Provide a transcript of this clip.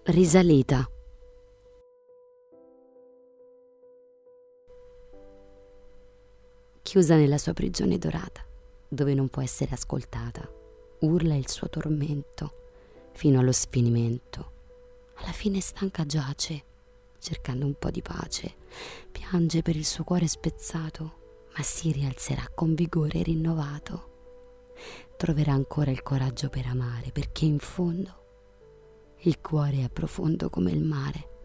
Risalita. Chiusa nella sua prigione dorata, dove non può essere ascoltata, urla il suo tormento fino allo sfinimento. Alla fine stanca giace, cercando un po' di pace, piange per il suo cuore spezzato, ma si rialzerà con vigore rinnovato. Troverà ancora il coraggio per amare, perché in fondo il cuore è profondo come il mare.